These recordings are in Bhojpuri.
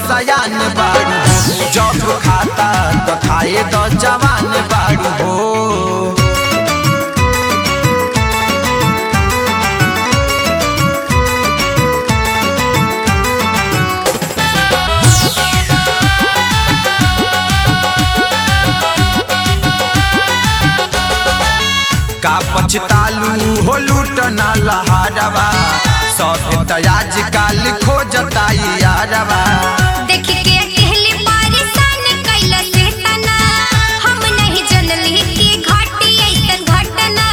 सयान बाड़ू, जब खाता तो खाए तो जवान बाड़ू हो। का पछतालू हो लूटना लहारवा, सब आज काल खोजता यारवा। देख के कहली परेशान कैला से तना, हम नहीं जनली कि घटी ऐसन घटना।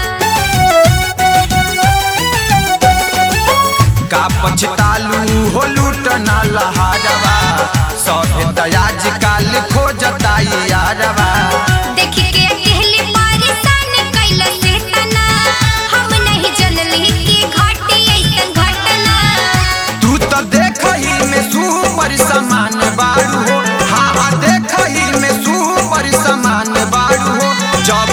का पछतालू हो लूटना लहारवा, सब आज काल खोजता यारवा। देख के कहली परेशान कैला से तना, हम नहीं जनली कि घटी ऐसन घटना। तू तो देखही में सुपर समान बाड़ू हो, हाँ हाँ देखही में सुपर समान बाड़ू हो। जब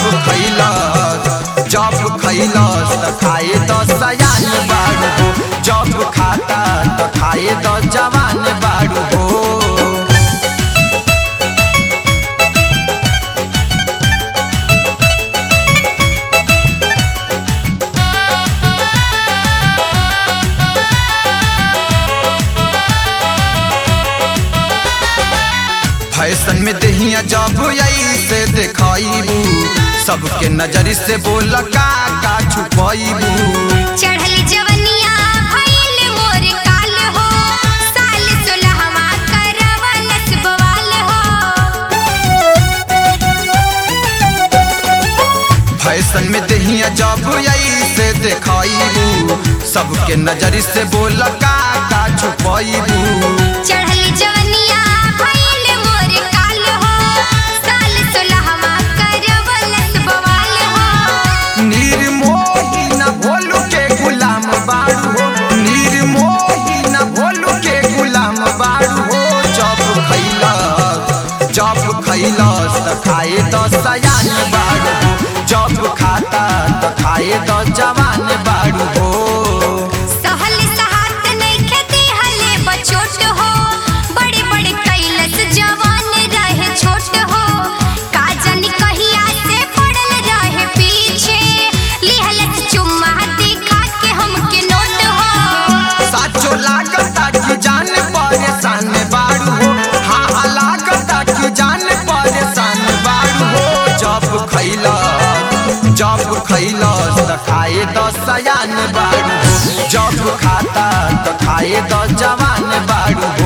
खैलस तो खाए तो सयान बाड़ू हो, जब खाता तो खाए तो जवान बाड़ू हो। फैशन में दहिया जब ऐसे देखाइबू, सबके नजर से बोल का छुपाइबू। चढ़ली जवनिया भइल मोर काल हो, साल 16वां करवलस बवाल हो। फैशन में दहिया जब ऐसे देखाइबू, सबके नजर से बोल का छुपाइबू। चढ़ली जवनिया भइल मोर काल हो, साल 16वां करवलस बवाल हो। निर्मोही न भोलू के गुलाम बाड़ू हो, निर्मोही न भोलू के गुलाम बाड़ू हो। जब खैलस तो खाए तो सयान बाड़ू हो, जब खाता तो खाए तो जवान बाड़ू हो। सहल सहात नइखे देहले बचोट हो, बड़े बड़े कैलस जवान रहे छोट हो। का जानी कहिया से पड़ल रहे पीछे, लिहलस चुम्मा दिखा के हमके नोट हो। साचो लागता कि जान परेशान बाड़ू हो, हाँ हाँ लागता कि जान परेशान बाड़ू हो। जब खैलस तो खाए तो सयान बाड़ू हो, जब खाता तो खाए तो जवान बाड़ू हो।